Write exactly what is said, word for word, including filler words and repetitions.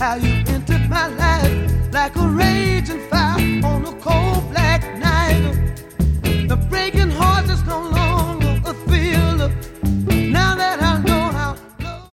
How you entered my life like a raging fire on a cold black